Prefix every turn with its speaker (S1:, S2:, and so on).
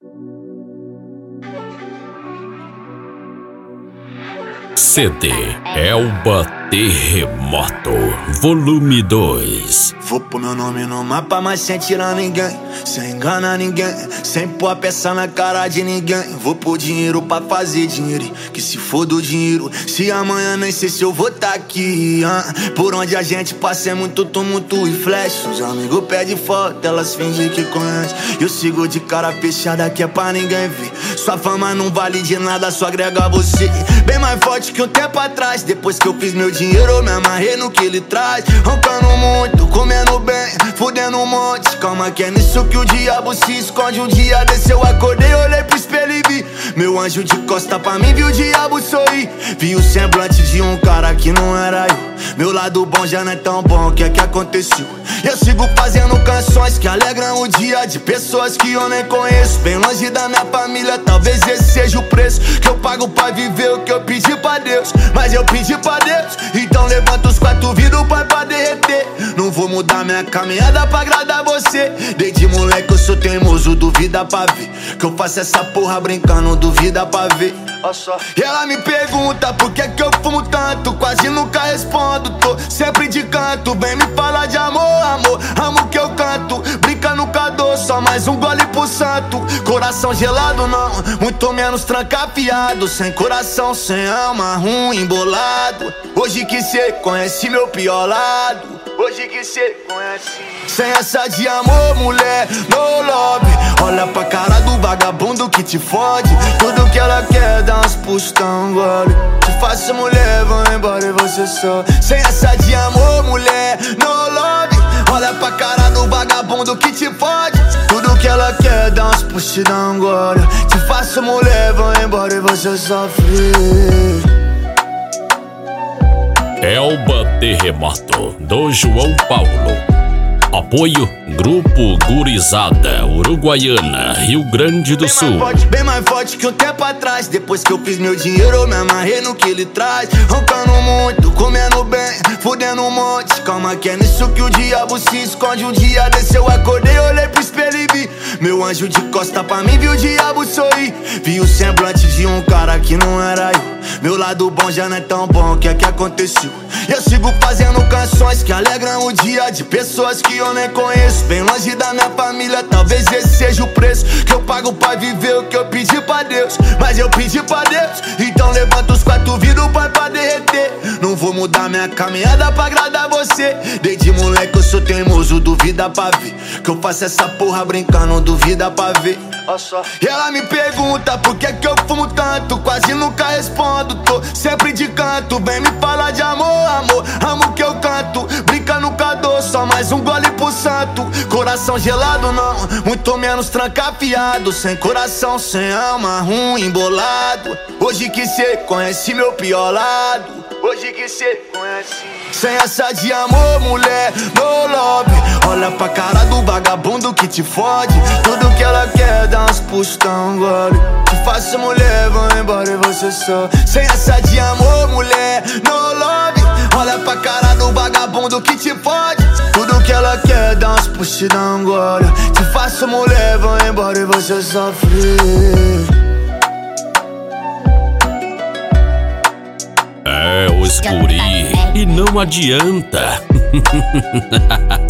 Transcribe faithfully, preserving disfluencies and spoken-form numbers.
S1: C D Elba Terremoto, volume dois.
S2: Vou pôr meu nome no mapa, mas sem tirar ninguém, sem enganar ninguém, sem pôr a peça na cara de ninguém. Vou pôr dinheiro pra fazer dinheiro, que se for do dinheiro, se amanhã nem sei se eu vou tá aqui, hein? Por onde a gente passa é muito tumulto e flash. Os amigos pedem foto, elas fingem que conhecem. Eu sigo de cara fechada que é pra ninguém ver. Sua fama não vale de nada, só agrega você. Bem mais forte que um tempo atrás. Depois que eu fiz meu dinheiro, eu me amarrei no que ele traz. Roncando muito, comendo bem, fudendo um monte. Calma que é nisso que o diabo se esconde. Um dia desse eu acordei, olhei pro espelho e vi meu anjo de costa pra mim, vi o diabo sorrir. Vi o semblante de um cara que não era eu. Meu lado bom já não é tão bom, o que é que aconteceu? Eu sigo fazendo canções que alegram o dia de pessoas que eu nem conheço. Bem longe da minha família, talvez esse seja o preço que eu pago pra viver o que eu pedi pra Deus. Mas eu pedi pra Deus, então levanta os quatro vidros, o pai pra derreter. Não vou mudar minha caminhada pra agradar você. Desde moleque eu sou teimoso, duvida pra ver que eu faço essa porra brincando, duvida pra ver. E ela me pergunta por que que eu fumo tanto, quase nunca respondo, tô sempre de canto. Vem me falar de amor, amor, amo que eu canto. Brinca no cador, só mais um gole pro santo. Coração gelado não, muito menos trancafiado. Sem coração, sem alma, ruim, embolado. Hoje que cê conhece meu pior lado, hoje que cê conhece. Sem essa de amor, mulher, no lobby. Olha pra cara do vagabundo que te fode. Tudo que ela quer, dá uns puxos, tão gole. Te faço mulher, vão embora e você só. Sem essa de amor, mulher, no lobby. Olha pra cara do vagabundo que te fode. Tudo que ela quer, dá uns puxos, dá um gole. Te faço mulher, vão embora e você sofre.
S1: Elba Terremoto, do João Paulo. Apoio Grupo Gurizada Uruguaiana, Rio Grande do Sul.
S2: Bem mais forte, bem mais forte que um tempo atrás. Depois que eu fiz meu dinheiro, eu me amarrei no que ele traz. Roncando muito, comendo bem, fudendo um monte. Calma que é nisso que o diabo se esconde. Um dia desse eu acordei, olhei pro espelho e vi meu anjo de costa pra mim, vi o diabo sorrir. Vi o semblante de um cara que não era eu. Meu lado bom já não é tão bom, o que é que aconteceu? Eu sigo fazendo canções que alegram o dia de pessoas que eu nem conheço. Bem longe da minha família, talvez esse seja o preço que eu pago pra viver o que eu pedi pra Deus. Mas eu pedi pra Deus, então levanta os quatro vidros, pai pra derreter. Não vou mudar minha caminhada pra agradar você. Desde moleque eu sou teimoso, duvida pra ver que eu faço essa porra brincando, duvida pra ver. E ela me pergunta por que que eu fumo tanto, quase nunca respondo, tô sempre de canto. Vem me falar de amor, amor, amo que eu canto. Brinca no cador, só mais um gole pro santo. Coração gelado não, muito menos trancafiado. Sem coração, sem alma, ruim, embolado. Hoje que cê conhece meu pior lado, hoje que cê conhece. Sem essa de amor, mulher, no lobby. Olha pra cara do vagabundo que te fode. Tudo que ela quer, dá uns puxos, tão gole. Te faço mulher, vão embora e você só. Sem essa de amor, mulher, no lobby. Olha pra cara do vagabundo que te fode. Tudo que ela quer, dá uns puxos, dá um gole. Te faço mulher, vão embora e você sofre.
S1: É os guri e não adianta.